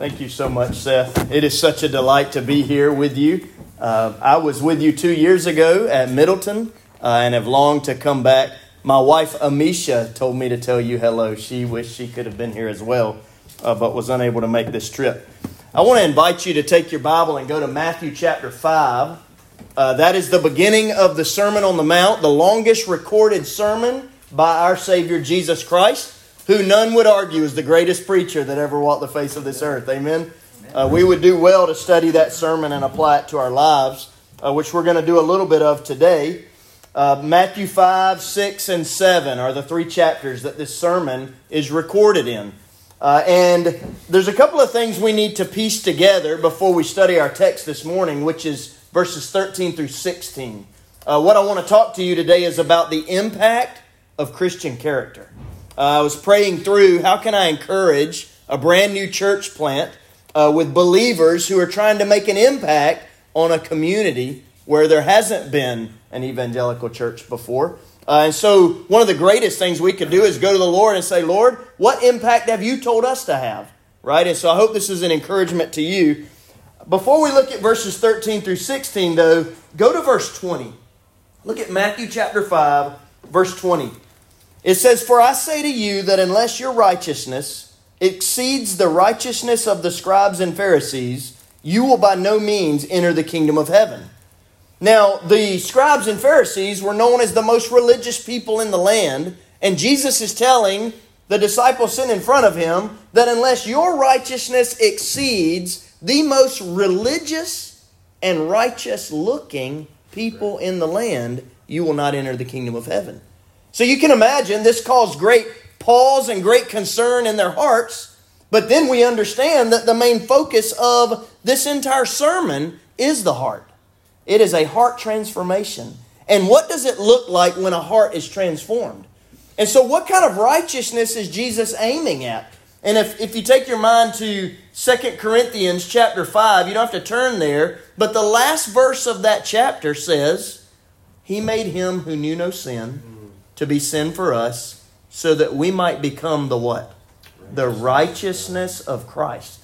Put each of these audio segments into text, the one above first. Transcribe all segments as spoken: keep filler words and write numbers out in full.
Thank you so much, Seth. It is such a delight to be here with you. Uh, I was with you two years ago at Middleton uh, and have longed to come back. My wife, Amisha, told me to tell you hello. She wished she could have been here as well, uh, but was unable to make this trip. I want to invite you to take your Bible and go to Matthew chapter five. Uh, that is the beginning of the Sermon on the Mount, the longest recorded sermon by our Savior Jesus Christ, who none would argue is the greatest preacher that ever walked the face of this earth. Amen? Uh, we would do well to study that sermon and apply it to our lives, uh, which we're going to do a little bit of today. Uh, Matthew five, six, and seven are the three chapters that this sermon is recorded in. Uh, and there's a couple of things we need to piece together before we study our text this morning, which is verses thirteen through sixteen. Uh, what I want to talk to you today is about the impact of Christian character. Uh, I was praying through how can I encourage a brand new church plant uh, with believers who are trying to make an impact on a community where there hasn't been an evangelical church before. Uh, and so one of the greatest things we could do is go to the Lord and say, Lord, what impact have you told us to have? Right? And so I hope this is an encouragement to you. Before we look at verses thirteen through sixteen, though, go to verse twenty. Look at Matthew chapter five, verse twenty. It says, "For I say to you that unless your righteousness exceeds the righteousness of the scribes and Pharisees, you will by no means enter the kingdom of heaven." Now, the scribes and Pharisees were known as the most religious people in the land, and Jesus is telling the disciples sitting in front of him that unless your righteousness exceeds the most religious and righteous-looking people in the land, you will not enter the kingdom of heaven. So you can imagine this caused great pause and great concern in their hearts. But then we understand that the main focus of this entire sermon is the heart. It is a heart transformation. And what does it look like when a heart is transformed? And so what kind of righteousness is Jesus aiming at? And if, if you take your mind to Second Corinthians chapter five, you don't have to turn there, but the last verse of that chapter says, "He made him who knew no sin to be sin for us, so that we might become the what? The righteousness of Christ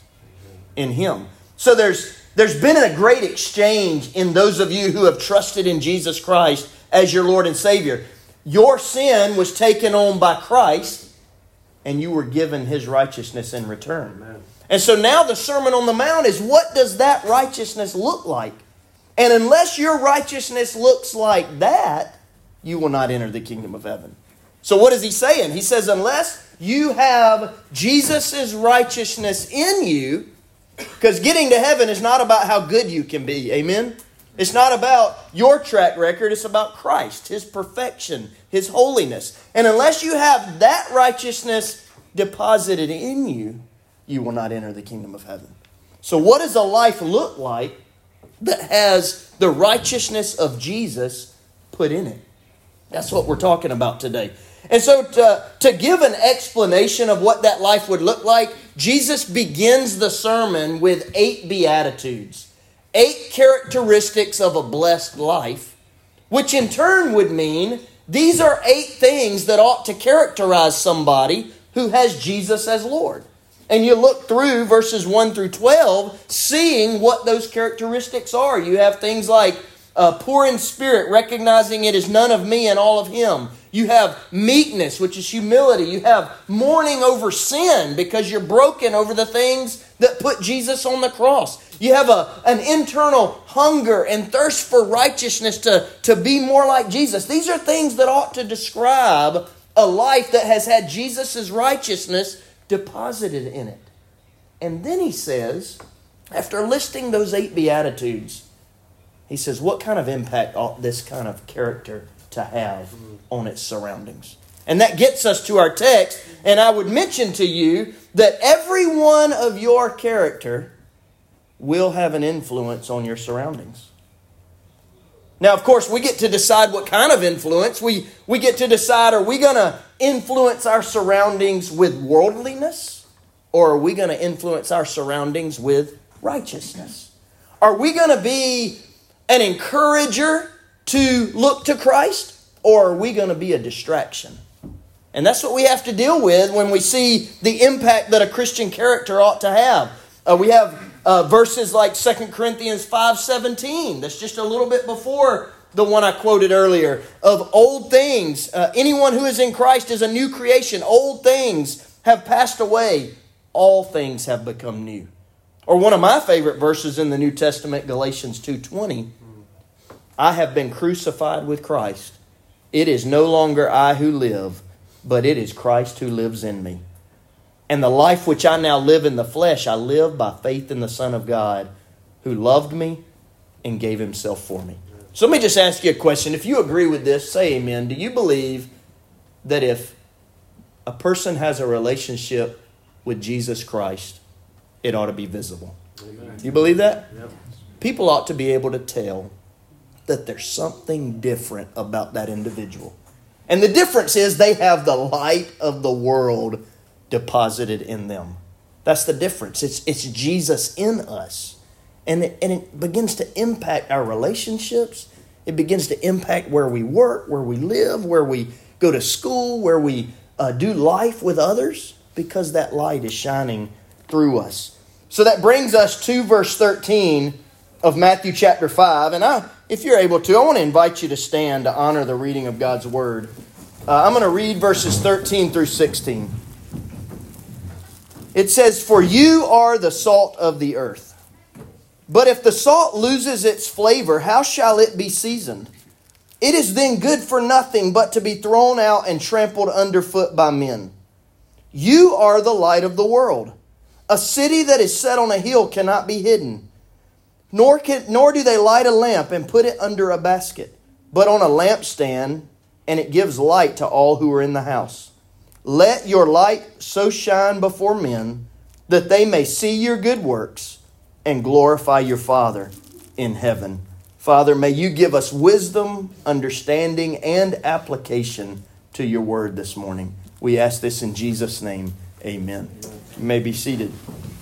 in him." So there's there's been a great exchange in those of you who have trusted in Jesus Christ as your Lord and Savior. Your sin was taken on by Christ, and you were given his righteousness in return. Amen. And so now the Sermon on the Mount is, what does that righteousness look like? And unless your righteousness looks like that, you will not enter the kingdom of heaven. So what is he saying? He says, unless you have Jesus' righteousness in you, because getting to heaven is not about how good you can be. Amen? It's not about your track record. It's about Christ, his perfection, his holiness. And unless you have that righteousness deposited in you, you will not enter the kingdom of heaven. So what does a life look like that has the righteousness of Jesus put in it? That's what we're talking about today. And so to, to give an explanation of what that life would look like, Jesus begins the sermon with eight beatitudes, eight characteristics of a blessed life, which in turn would mean these are eight things that ought to characterize somebody who has Jesus as Lord. And you look through verses one through twelve, seeing what those characteristics are. You have things like Uh, poor in spirit, recognizing it is none of me and all of him. You have meekness, which is humility. You have mourning over sin because you're broken over the things that put Jesus on the cross. You have a, an internal hunger and thirst for righteousness to, to be more like Jesus. These are things that ought to describe a life that has had Jesus' righteousness deposited in it. And then he says, after listing those eight beatitudes, he says, what kind of impact ought this kind of character to have on its surroundings? And that gets us to our text. And I would mention to you that every one of your character will have an influence on your surroundings. Now, of course, we get to decide what kind of influence. We, we get to decide, are we going to influence our surroundings with worldliness? Or are we going to influence our surroundings with righteousness? Are we going to be an encourager to look to Christ, or are we going to be a distraction? And that's what we have to deal with when we see the impact that a Christian character ought to have. Uh, we have uh, verses like Second Corinthians five seventeen. That's just a little bit before the one I quoted earlier. Of old things, uh, anyone who is in Christ is a new creation. Old things have passed away. All things have become new. Or one of my favorite verses in the New Testament, Galatians two twenty. I have been crucified with Christ. It is no longer I who live, but it is Christ who lives in me. And the life which I now live in the flesh, I live by faith in the Son of God, who loved me and gave himself for me. So let me just ask you a question. If you agree with this, say amen. Do you believe that if a person has a relationship with Jesus Christ, it ought to be visible? Amen. You believe that? Yep. People ought to be able to tell that there's something different about that individual. And the difference is they have the light of the world deposited in them. That's the difference. It's it's Jesus in us. And it, and it begins to impact our relationships. It begins to impact where we work, where we live, where we go to school, where we uh, do life with others, because that light is shining through us. So that brings us to verse thirteen of Matthew chapter five. And I, if you're able to, I want to invite you to stand to honor the reading of God's Word. Uh, I'm going to read verses thirteen through sixteen. It says, "For you are the salt of the earth. But if the salt loses its flavor, how shall it be seasoned? It is then good for nothing but to be thrown out and trampled underfoot by men. You are the light of the world. A city that is set on a hill cannot be hidden. Nor can, nor do they light a lamp and put it under a basket, but on a lampstand, and it gives light to all who are in the house. Let your light so shine before men that they may see your good works and glorify your Father in heaven." Father, may you give us wisdom, understanding, and application to your word this morning. We ask this in Jesus' name. Amen. You may be seated.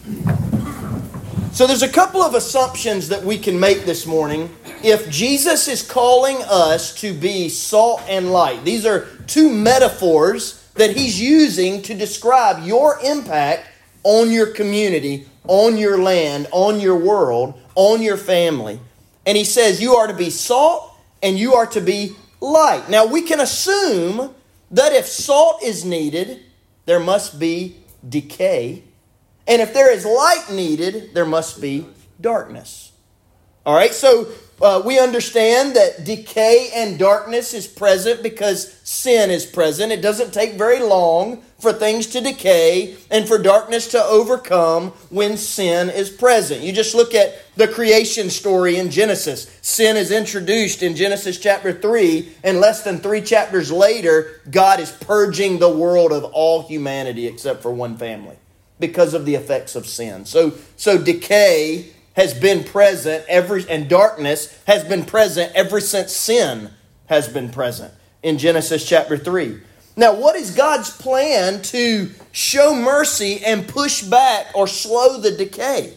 So there's a couple of assumptions that we can make this morning. If Jesus is calling us to be salt and light, these are two metaphors that he's using to describe your impact on your community, on your land, on your world, on your family. And he says you are to be salt and you are to be light. Now we can assume that if salt is needed, there must be decay. And if there is light needed, there must be darkness. All right, so uh, we understand that decay and darkness is present because sin is present. It doesn't take very long for things to decay and for darkness to overcome when sin is present. You just look at the creation story in Genesis. Sin is introduced in Genesis chapter three, and less than three chapters later, God is purging the world of all humanity except for one family because of the effects of sin. So, so decay has been present every, and darkness has been present ever since sin has been present in Genesis chapter three. Now, what is God's plan to show mercy and push back or slow the decay?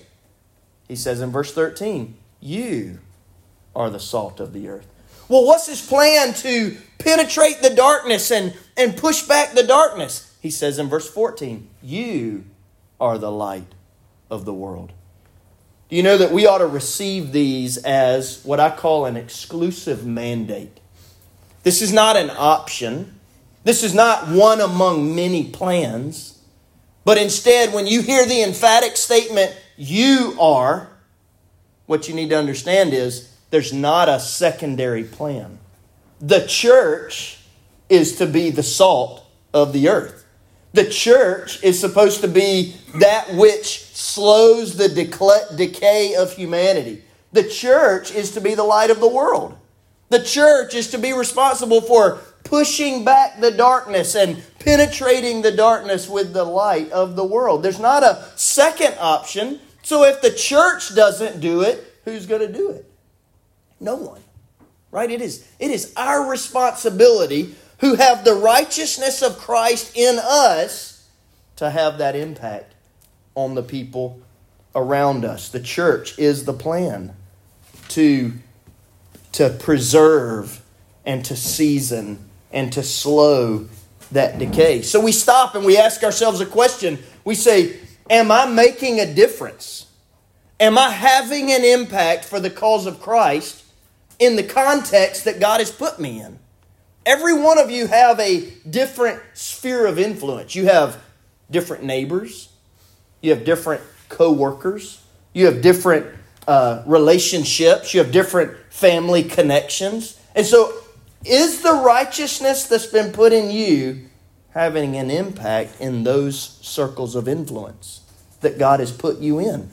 He says in verse thirteen, you are the salt of the earth. Well, what's his plan to penetrate the darkness and, and push back the darkness? He says in verse fourteen, you are the light of the world. Do you know that we ought to receive these as what I call an exclusive mandate? This is not an option. This is not one among many plans. But instead, when you hear the emphatic statement, you are, what you need to understand is there's not a secondary plan. The church is to be the salt of the earth. The church is supposed to be that which slows the decay of humanity. The church is to be the light of the world. The church is to be responsible for pushing back the darkness and penetrating the darkness with the light of the world. There's not a second option. So if the church doesn't do it, who's going to do it? No one. Right? It is, it is our responsibility who have the righteousness of Christ in us to have that impact on the people around us. The church is the plan to, to preserve and to season and to slow that decay. So we stop and we ask ourselves a question. We say, am I making a difference? Am I having an impact for the cause of Christ in the context that God has put me in? Every one of you have a different sphere of influence. You have different neighbors. You have different co-workers. You have different uh, relationships. You have different family connections. And so, is the righteousness that's been put in you having an impact in those circles of influence that God has put you in?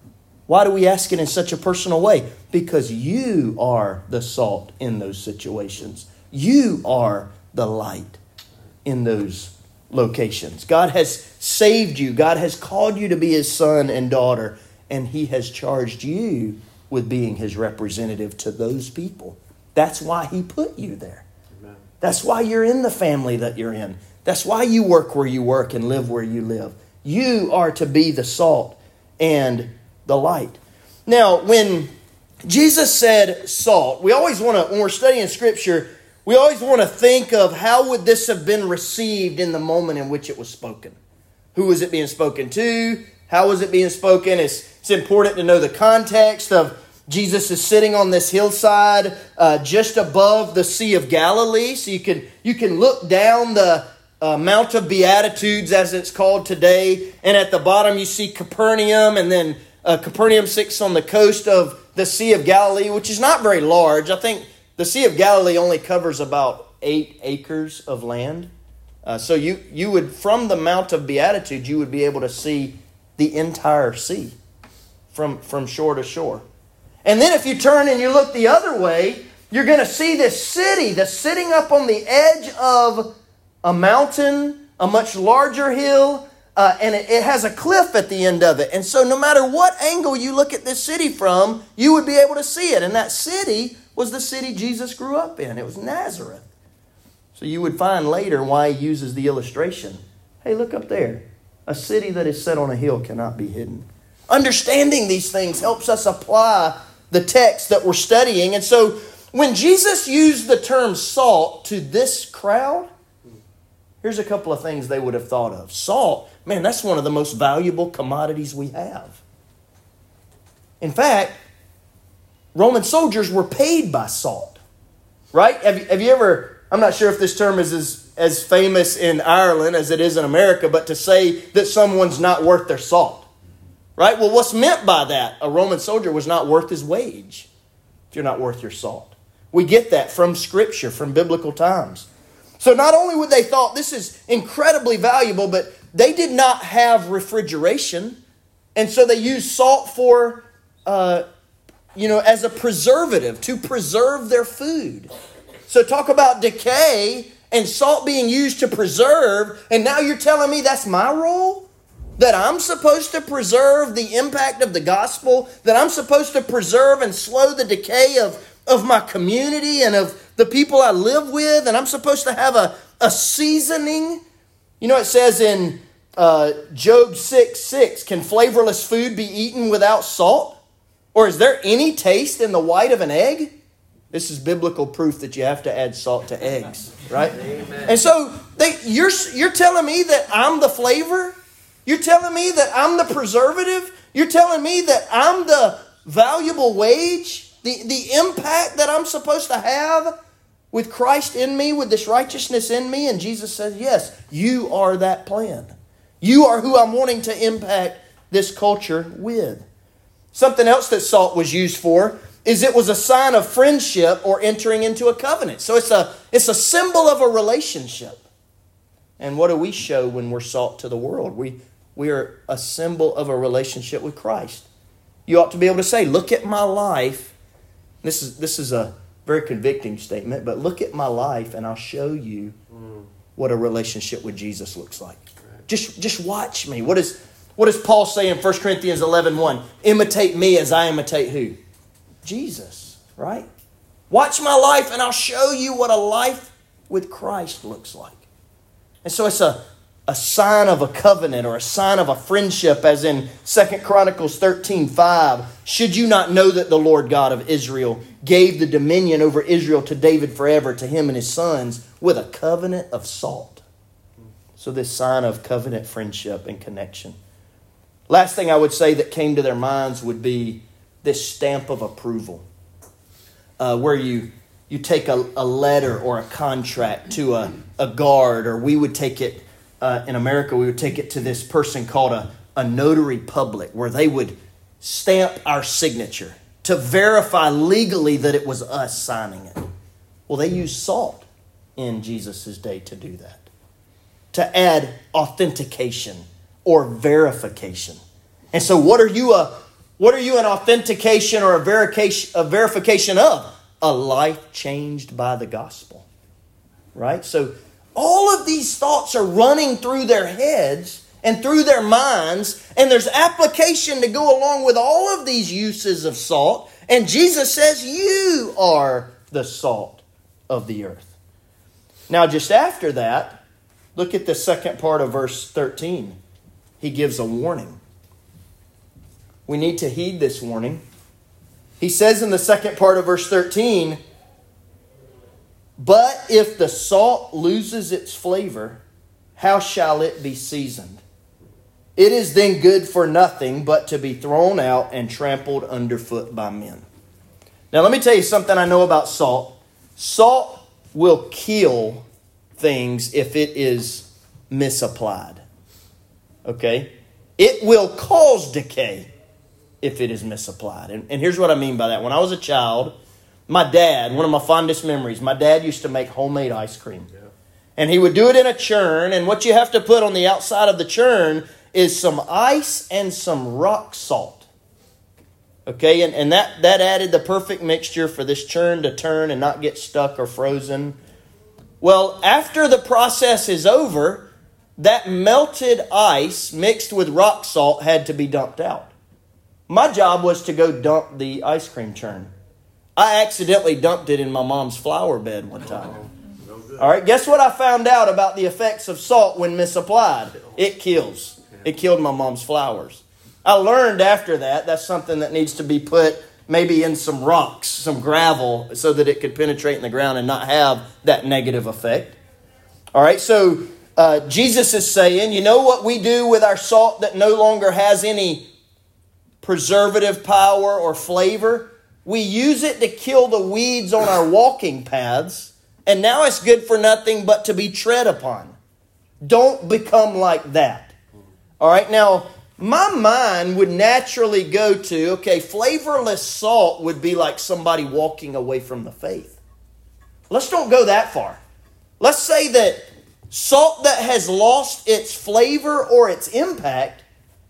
Why do we ask it in such a personal way? Because you are the salt in those situations. You are the light in those locations. God has saved you. God has called you to be His son and daughter, and He has charged you with being His representative to those people. That's why He put you there. Amen. That's why you're in the family that you're in. That's why you work where you work and live where you live. You are to be the salt and the light. Now, when Jesus said salt, we always want to, when we're studying Scripture, we always want to think of how would this have been received in the moment in which it was spoken. Who was it being spoken to? How was it being spoken? It's, it's important to know the context of Jesus is sitting on this hillside uh, just above the Sea of Galilee. So you can, you can look down the uh, Mount of Beatitudes, as it's called today. And at the bottom you see Capernaum, and then uh, Capernaum sits on the coast of the Sea of Galilee, which is not very large. I think the Sea of Galilee only covers about eight acres of land. Uh, so you, you would, from the Mount of Beatitudes, you would be able to see the entire sea from, from shore to shore. And then if you turn and you look the other way, you're going to see this city that's sitting up on the edge of a mountain, a much larger hill, uh, and it, it has a cliff at the end of it. And so no matter what angle you look at this city from, you would be able to see it. And that city was the city Jesus grew up in. It was Nazareth. So you would find later why he uses the illustration. Hey, look up there. A city that is set on a hill cannot be hidden. Understanding these things helps us apply the text that we're studying. And so when Jesus used the term salt to this crowd, here's a couple of things they would have thought of. Salt, man, that's one of the most valuable commodities we have. In fact, Roman soldiers were paid by salt, right? Have you, have you ever, I'm not sure if this term is as, as famous in Ireland as it is in America, but to say that someone's not worth their salt, right? Well, what's meant by that? A Roman soldier was not worth his wage if you're not worth your salt. We get that from Scripture, from biblical times. So not only would they thought this is incredibly valuable, but they did not have refrigeration. And so they used salt for, uh, you know, as a preservative to preserve their food. So talk about decay and salt being used to preserve. And now you're telling me that's my role? That I'm supposed to preserve the impact of the gospel? That I'm supposed to preserve and slow the decay of, of my community and of the people I live with? And I'm supposed to have a, a seasoning? You know, it says in uh, Job six six, can flavorless food be eaten without salt? Or is there any taste in the white of an egg? This is biblical proof that you have to add salt to eggs, right? Amen. And so they, you're, you're telling me that I'm the flavor? You're telling me that I'm the preservative? You're telling me that I'm the valuable wage? The, the impact that I'm supposed to have with Christ in me, with this righteousness in me? And Jesus says, yes, you are that plan. You are who I'm wanting to impact this culture with. Something else that salt was used for is it was a sign of friendship or entering into a covenant. So it's a, it's a symbol of a relationship. And what do we show when we're salt to the world? We, we are a symbol of a relationship with Christ. You ought to be able to say, look at my life. This is, this is a very convicting statement, but look at my life and I'll show you what a relationship with Jesus looks like. Just, just watch me. What, is, what does Paul say in First Corinthians eleven one? Imitate me as I imitate who? Jesus, right? Watch my life and I'll show you what a life with Christ looks like. And so it's a, a sign of a covenant or a sign of a friendship, as in Second Chronicles thirteen five. Should you not know that the Lord God of Israel gave the dominion over Israel to David forever, to him and his sons, with a covenant of salt? So this sign of covenant friendship and connection. Last thing I would say that came to their minds would be this stamp of approval, uh, where you you take a, a letter or a contract to a, a guard, or we would take it, uh, in America, we would take it to this person called a, a notary public, where they would stamp our signature to verify legally that it was us signing it. Well, they used salt in Jesus' day to do that, to add authentication or verification. And so what are you a what are you an authentication or a verification a verification of? A life changed by the gospel. Right? So all of these thoughts are running through their heads and through their minds, and there's application to go along with all of these uses of salt. And Jesus says, you are the salt of the earth. Now, just after that, look at the second part of verse thirteen. He gives a warning. We need to heed this warning. He says in the second part of verse thirteen, but if the salt loses its flavor, how shall it be seasoned? It is then good for nothing but to be thrown out and trampled underfoot by men. Now let me tell you something I know about salt. Salt will kill things if it is misapplied. Okay? It will cause decay if it is misapplied. And, and here's what I mean by that. When I was a child, my dad, one of my fondest memories, my dad used to make homemade ice cream. Yeah. And he would do it in a churn. And what you have to put on the outside of the churn is some ice and some rock salt. Okay, and, and that, that added the perfect mixture for this churn to turn and not get stuck or frozen. Well, after the process is over, that melted ice mixed with rock salt had to be dumped out. My job was to go dump the ice cream churn. I accidentally dumped it in my mom's flower bed one time. All right, guess what I found out about the effects of salt when misapplied? It kills. It killed my mom's flowers. I learned after that that's something that needs to be put maybe in some rocks, some gravel, so that it could penetrate in the ground and not have that negative effect. All right, so uh, Jesus is saying, you know what we do with our salt that no longer has any preservative power or flavor? We use it to kill the weeds on our walking paths, and now it's good for nothing but to be tread upon. Don't become like that. All right, now, my mind would naturally go to, okay, flavorless salt would be like somebody walking away from the faith. Let's don't go that far. Let's say that salt that has lost its flavor or its impact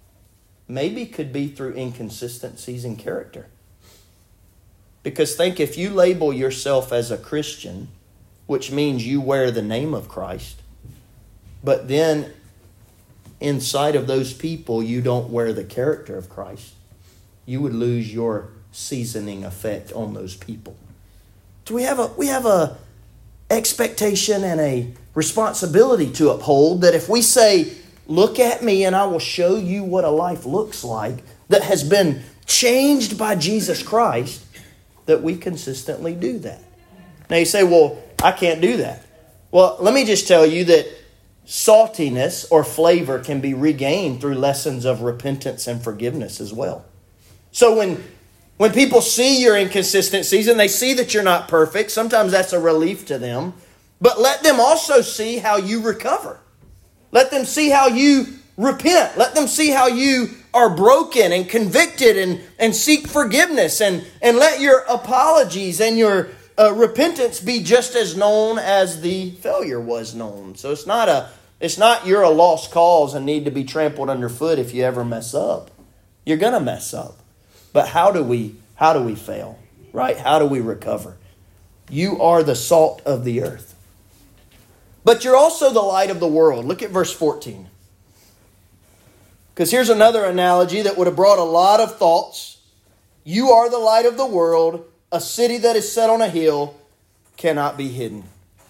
maybe could be through inconsistencies in character. Because think, if you label yourself as a Christian, which means you wear the name of Christ, but then inside of those people you don't wear the character of Christ, you would lose your seasoning effect on those people. So we have a we have a expectation and a responsibility to uphold, that if we say, look at me and I will show you what a life looks like that has been changed by Jesus Christ, that we consistently do that. Now you say, well, I can't do that. Well, let me just tell you that saltiness or flavor can be regained through lessons of repentance and forgiveness as well. So when, when people see your inconsistencies and they see that you're not perfect, sometimes that's a relief to them. But let them also see how you recover. Let them see how you repent. Let them see how you are broken and convicted and, and seek forgiveness. And, and let your apologies and your uh, repentance be just as known as the failure was known. So it's not a it's not you're a lost cause and need to be trampled underfoot if you ever mess up. You're going to mess up. But how do we how do we fail? Right? How do we recover? You are the salt of the earth. But you're also the light of the world. Look at verse fourteen. Because here's another analogy that would have brought a lot of thoughts. You are the light of the world. A city that is set on a hill cannot be hidden.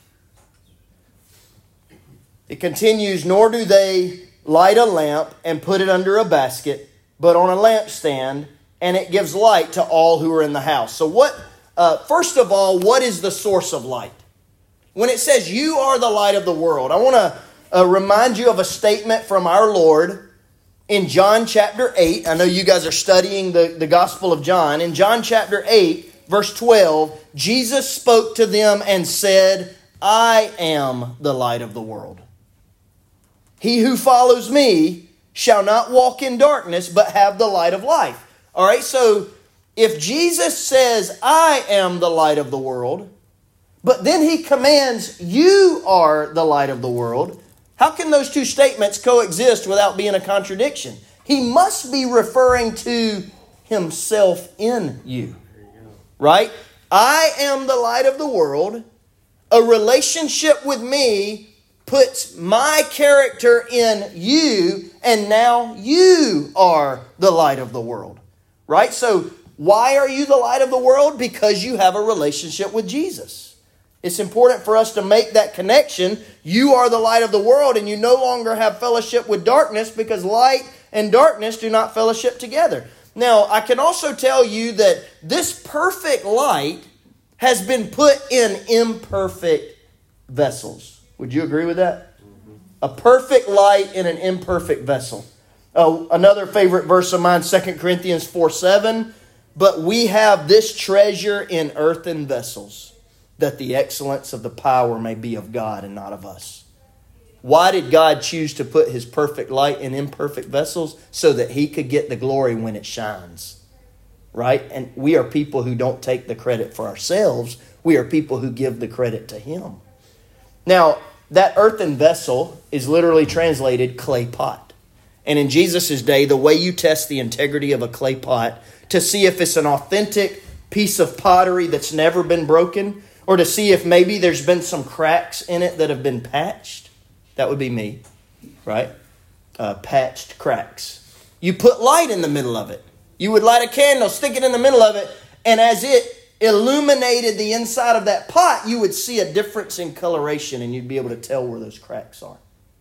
It continues, nor do they light a lamp and put it under a basket, but on a lampstand, and it gives light to all who are in the house. So what, uh, first of all, what is the source of light? When it says you are the light of the world, I want to uh, remind you of a statement from our Lord in John chapter eight, I know you guys are studying the, the Gospel of John. In John chapter eight, verse twelve, Jesus spoke to them and said, I am the light of the world. He who follows me shall not walk in darkness, but have the light of life. All right, so if Jesus says, I am the light of the world, but then he commands, you are the light of the world, how can those two statements coexist without being a contradiction? He must be referring to himself in you, right? I am the light of the world. A relationship with me puts my character in you, and now you are the light of the world, right? So why are you the light of the world? Because you have a relationship with Jesus. It's important for us to make that connection. You are the light of the world, and you no longer have fellowship with darkness, because light and darkness do not fellowship together. Now, I can also tell you that this perfect light has been put in imperfect vessels. Would you agree with that? Mm-hmm. A perfect light in an imperfect vessel. Oh, another favorite verse of mine, Second Corinthians four seven. But we have this treasure in earthen vessels, that the excellence of the power may be of God and not of us. Why did God choose to put his perfect light in imperfect vessels? So that he could get the glory when it shines. Right? And we are people who don't take the credit for ourselves. We are people who give the credit to him. Now, that earthen vessel is literally translated clay pot. And in Jesus' day, the way you test the integrity of a clay pot to see if it's an authentic piece of pottery that's never been broken, or to see if maybe there's been some cracks in it that have been patched. That would be me, right? Uh, patched cracks. You put light in the middle of it. You would light a candle, stick it in the middle of it, and as it illuminated the inside of that pot, you would see a difference in coloration, and you'd be able to tell where those cracks are.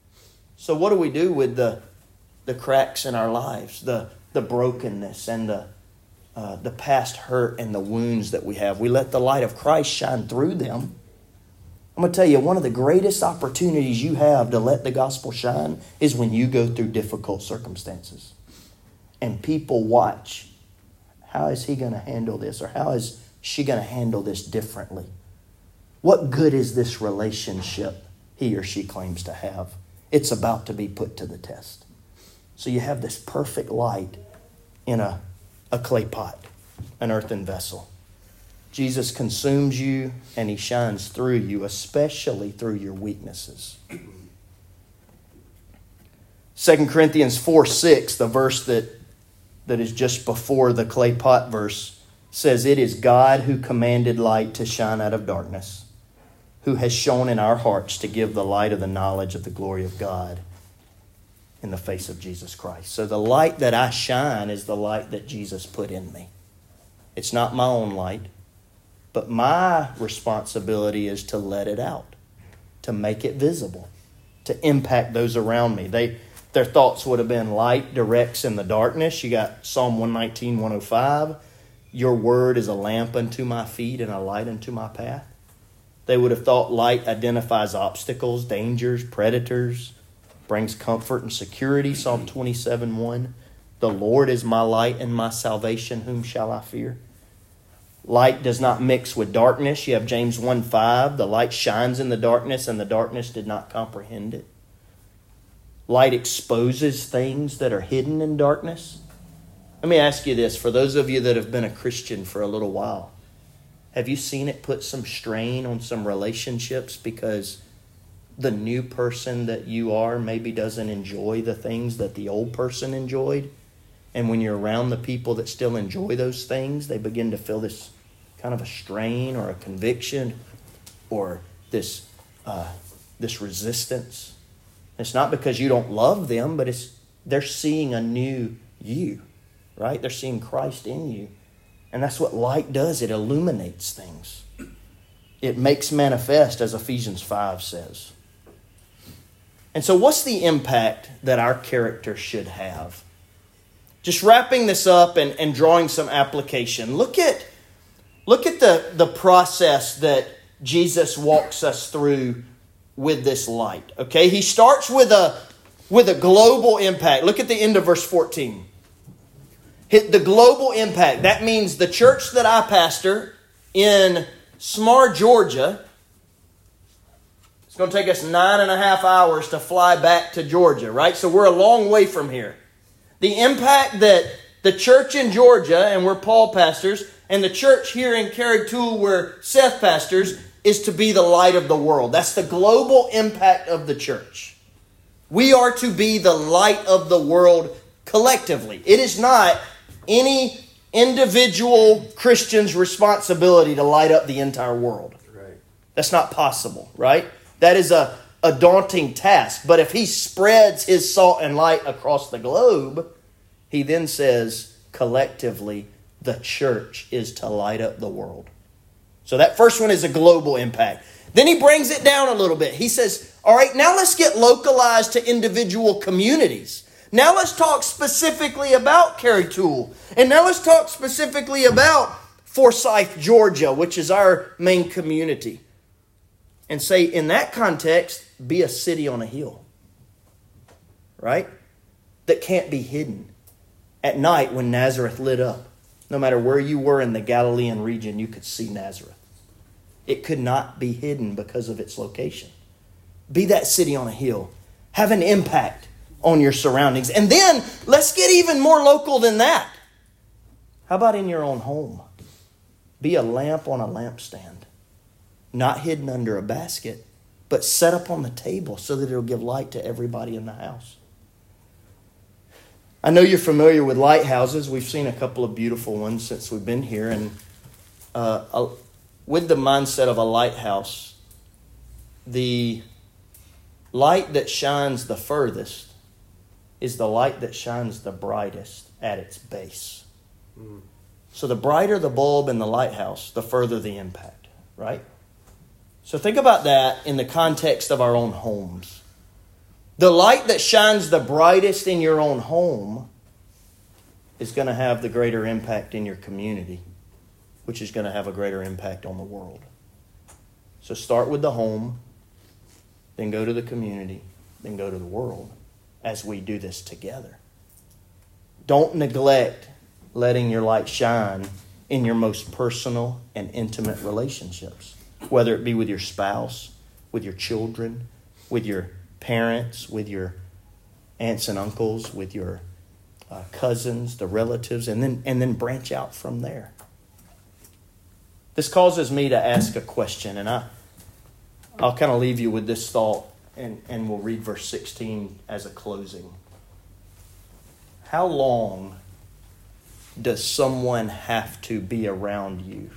So what do we do with the, the cracks in our lives, the, the brokenness and the Uh, the past hurt and the wounds that we have? We let the light of Christ shine through them. I'm going to tell you, one of the greatest opportunities you have to let the gospel shine is when you go through difficult circumstances. And people watch. How is he going to handle this? Or how is she going to handle this differently? What good is this relationship he or she claims to have? It's about to be put to the test. So you have this perfect light in a A clay pot, an earthen vessel. Jesus consumes you and he shines through you, especially through your weaknesses. Second Corinthians four six, the verse that, that is just before the clay pot verse, says, it is God who commanded light to shine out of darkness, who has shone in our hearts to give the light of the knowledge of the glory of God in the face of Jesus Christ. So the light that I shine is the light that Jesus put in me. It's not my own light, but my responsibility is to let it out, to make it visible, to impact those around me. They, their thoughts would have been light directs in the darkness. You got Psalm one nineteen, one oh five. Your word is a lamp unto my feet and a light unto my path. They would have thought light identifies obstacles, dangers, predators, brings comfort and security. Psalm twenty-seven one. The Lord is my light and my salvation. Whom shall I fear? Light does not mix with darkness. You have James one five. The light shines in the darkness, and the darkness did not comprehend it. Light exposes things that are hidden in darkness. Let me ask you this. For those of you that have been a Christian for a little while, have you seen it put some strain on some relationships because the new person that you are maybe doesn't enjoy the things that the old person enjoyed? And when you're around the people that still enjoy those things, they begin to feel this kind of a strain or a conviction or this uh, this resistance. It's not because you don't love them, but it's they're seeing a new you, right? They're seeing Christ in you. And that's what light does. It illuminates things. It makes manifest, as Ephesians five says. And so what's the impact that our character should have? Just wrapping this up and, and drawing some application. Look at, look at the, the process that Jesus walks us through with this light. Okay, he starts with a, with a global impact. Look at the end of verse fourteen. Hit the global impact. That means the church that I pastor in Smar, Georgia, it's going to take us nine and a half hours to fly back to Georgia, right? So we're a long way from here. The impact that the church in Georgia, and where Paul pastors, and the church here in Carrigtwohill where Seth pastors, is to be the light of the world. That's the global impact of the church. We are to be the light of the world collectively. It is not any individual Christian's responsibility to light up the entire world. Right. That's not possible, right? That is a, a daunting task. But if he spreads his salt and light across the globe, he then says, collectively, the church is to light up the world. So that first one is a global impact. Then he brings it down a little bit. He says, all right, now let's get localized to individual communities. Now let's talk specifically about Carrigtwohill. And now let's talk specifically about Forsyth, Georgia, which is our main community. And say, in that context, be a city on a hill. Right? That can't be hidden. At night when Nazareth lit up, no matter where you were in the Galilean region, you could see Nazareth. It could not be hidden because of its location. Be that city on a hill. Have an impact on your surroundings. And then let's get even more local than that. How about in your own home? Be a lamp on a lampstand. Not hidden under a basket, but set up on the table so that it'll give light to everybody in the house. I know you're familiar with lighthouses. We've seen a couple of beautiful ones since we've been here. And uh, with the mindset of a lighthouse, the light that shines the furthest is the light that shines the brightest at its base. Mm. So the brighter the bulb in the lighthouse, the further the impact, right? So think about that in the context of our own homes. The light that shines the brightest in your own home is going to have the greater impact in your community, which is going to have a greater impact on the world. So start with the home, then go to the community, then go to the world as we do this together. Don't neglect letting your light shine in your most personal and intimate relationships, whether it be with your spouse, with your children, with your parents, with your aunts and uncles, with your uh, cousins, the relatives, and then and then branch out from there. This causes me to ask a question, and I, I'll kind of leave you with this thought, and, and we'll read verse sixteen as a closing. How long does someone have to be around you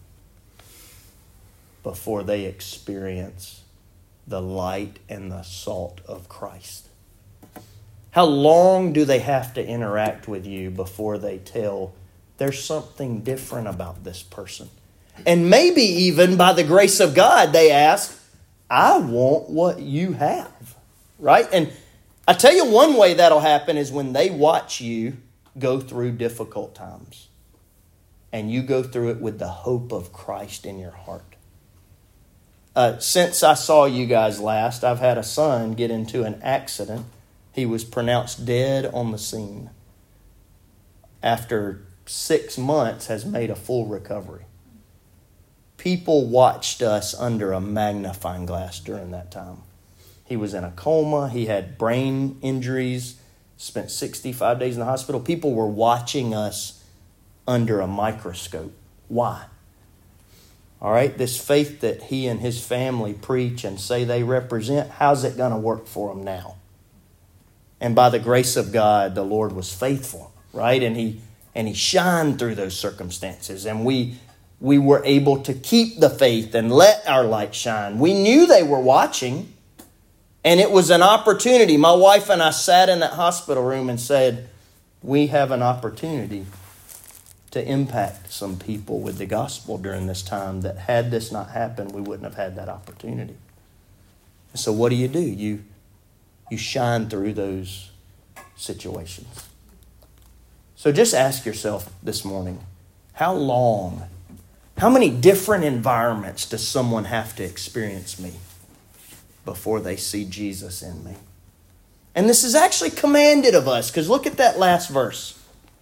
before they experience the light and the salt of Christ? How long do they have to interact with you before they tell there's something different about this person? And maybe even by the grace of God, they ask, I want what you have, right? And I tell you one way that'll happen is when they watch you go through difficult times and you go through it with the hope of Christ in your heart. Uh, since I saw you guys last, I've had a son get into an accident. He was pronounced dead on the scene. After six months, has made a full recovery. People watched us under a magnifying glass during that time. He was in a coma. He had brain injuries, spent sixty-five days in the hospital. People were watching us under a microscope. Why? All right, this faith that he and his family preach and say they represent, how's it going to work for them now? And by the grace of God, the Lord was faithful, right? And he and he shined through those circumstances. And we we were able to keep the faith and let our light shine. We knew they were watching, and it was an opportunity. My wife and I sat in that hospital room and said, we have an opportunity to impact some people with the gospel during this time that had this not happened, we wouldn't have had that opportunity. So what do you do? You You shine through those situations. So just ask yourself this morning, how long, how many different environments does someone have to experience me before they see Jesus in me? And this is actually commanded of us, because look at that last verse.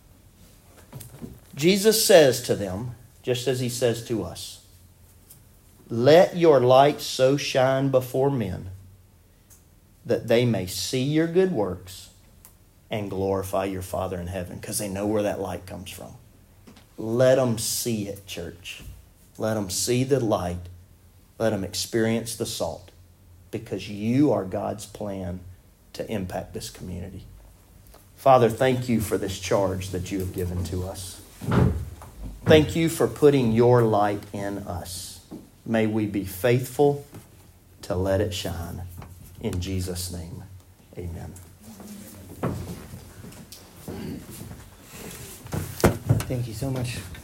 Jesus says to them, just as he says to us, let your light so shine before men that they may see your good works and glorify your Father in heaven, because they know where that light comes from. Let them see it, church. Let them see the light. Let them experience the salt, because you are God's plan to impact this community. Father, thank you for this charge that you have given to us. Thank you for putting your light in us. May we be faithful to let it shine. In Jesus' name, amen. Thank you so much.